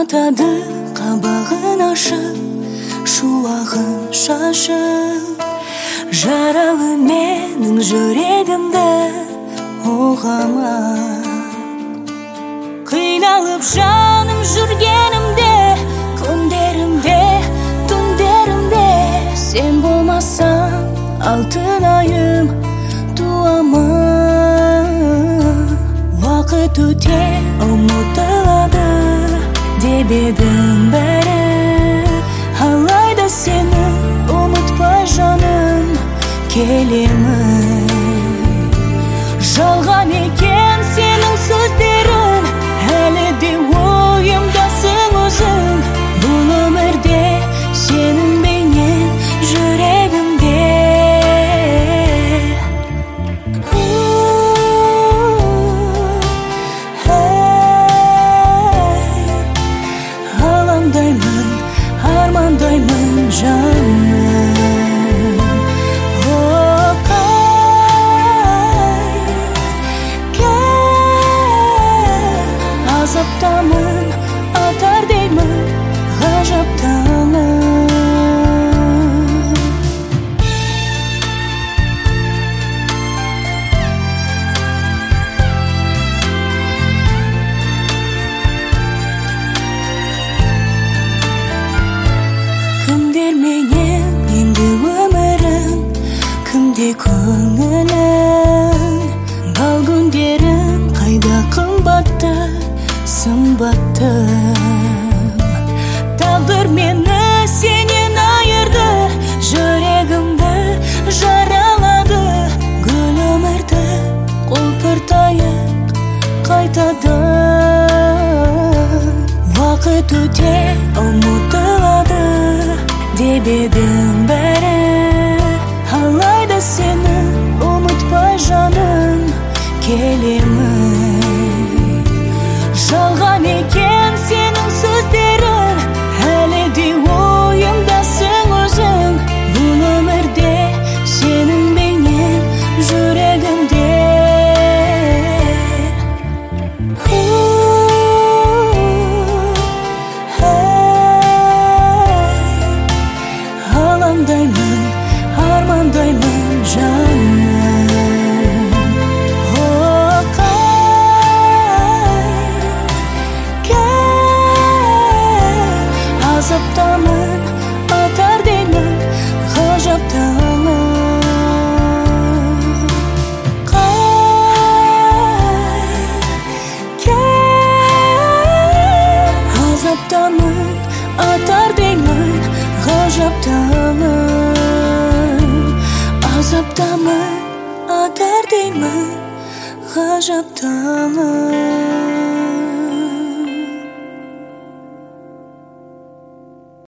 атады қабағын ашып, шуағын шашып. Жаралы менің жүрегімді оғама. Қиналып жаным жүргенімде, күндерімде, түндерімде, сен болмасаң алтын айым туама. Уақыт өте ұмытылады деп едім бәрі, алайда сені ұмытпай жаным келемін. Жалған екен сенің сөздерің, әлі де ойымдасың өзің. Бұл өмірде сенің бейнең жүрегімде. Алаңдаймын, армандаймын жаным. Азаптамын, атар деймін, ғажаптамын. Кімдер менен енді өмірің, кімде көңілің, бал күндерің қайда қымбатты сымбаттым. Тағдыр мені сенен айырды, жүрегімді жаралады. Гүл өмірді құлпыртайық қайтадан. Уақыт өте ұмытылады деп едім бәрі, алайда сені ұмытпай жаным келемін. Жалған екен сенің сөздерің, әлі де ойымдасың өзің. Бұл өмірде сенің бейнең жүрегімде. Алаңдаймын, армандаймын жаным. Азаптамын, атар деймін, ғажаптамын. Азаптамын, атар деймін, ғажаптамын. Азаптамын, атар деймін, ғажаптамын.